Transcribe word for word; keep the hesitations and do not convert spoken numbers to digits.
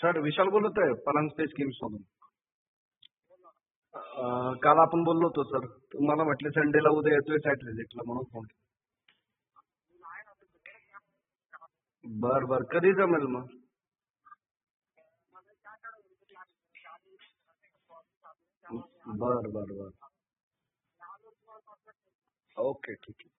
Sir विशाल बोलत आहे पलंग स्पेस स्कीम्स मधून. अं, काल आपण बोललो होतो सर, तुम्हाला म्हटले संडेला उद्या येतोय साईट व्हिजिटला म्हणून फोन. बर बर कधी जमेल मग? बर बर बर. ओके ठीक आहे.